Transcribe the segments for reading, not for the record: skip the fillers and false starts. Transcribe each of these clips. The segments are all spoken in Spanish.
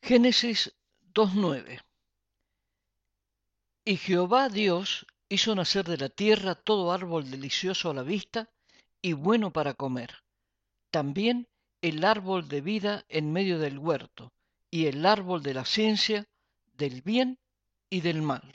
Génesis 2:9. Y Jehová Dios hizo nacer de la tierra todo árbol delicioso a la vista y bueno para comer, también el árbol de vida en medio del huerto, y el árbol de la ciencia del bien y del mal.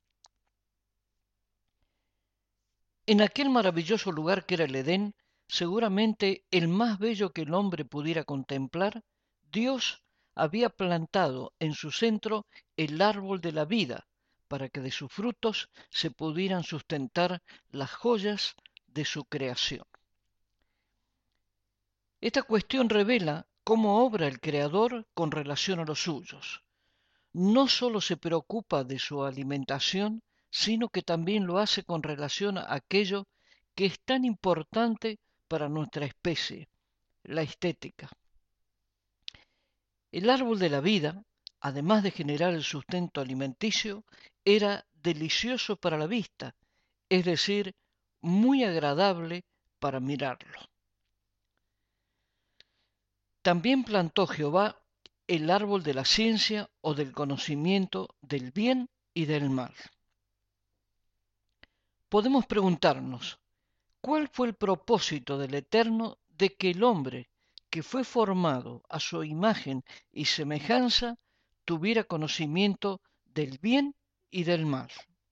En aquel maravilloso lugar que era el Edén, seguramente el más bello que el hombre pudiera contemplar, Dios había plantado en su centro el árbol de la vida, para que de sus frutos se pudieran sustentar las joyas de su creación. Esta cuestión revela cómo obra el Creador con relación a los suyos. No sólo se preocupa de su alimentación, sino que también lo hace con relación a aquello que es tan importante para nuestra especie, la estética. El árbol de la vida, además de generar el sustento alimenticio, era delicioso para la vista, es decir, muy agradable para mirarlo. También plantó Jehová el árbol de la ciencia o del conocimiento del bien y del mal. Podemos preguntarnos, ¿cuál fue el propósito del Eterno de que el hombre, que fue formado a su imagen y semejanza, tuviera conocimiento del bien y del mal?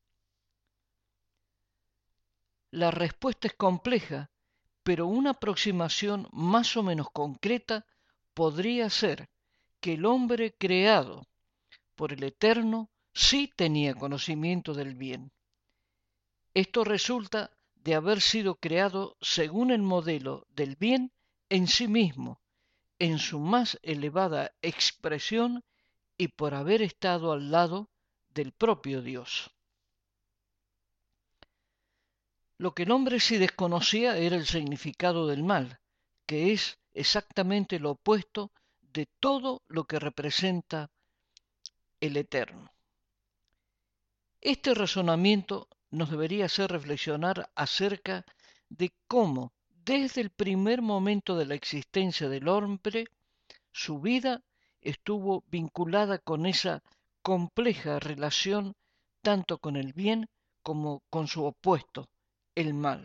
La respuesta es compleja, pero una aproximación más o menos concreta podría ser que el hombre creado por el Eterno sí tenía conocimiento del bien. Esto resulta de haber sido creado según el modelo del bien en sí mismo, en su más elevada expresión y por haber estado al lado del propio Dios. Lo que el hombre sí desconocía era el significado del mal, que es exactamente lo opuesto de todo lo que representa el Eterno. Este razonamiento nos debería hacer reflexionar acerca de cómo, desde el primer momento de la existencia del hombre, su vida estuvo vinculada con esa compleja relación tanto con el bien como con su opuesto, el mal.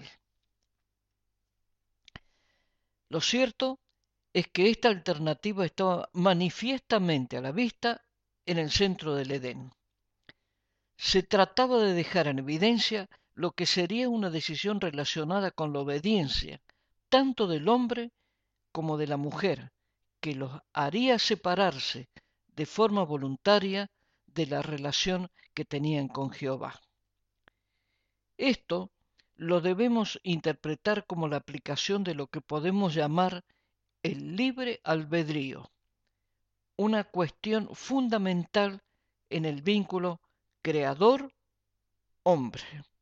Lo cierto es que esta alternativa estaba manifiestamente a la vista en el centro del Edén. Se trataba de dejar en evidencia lo que sería una decisión relacionada con la obediencia, tanto del hombre como de la mujer, que los haría separarse de forma voluntaria de la relación que tenían con Jehová. Esto lo debemos interpretar como la aplicación de lo que podemos llamar el libre albedrío, una cuestión fundamental en el vínculo creador-hombre.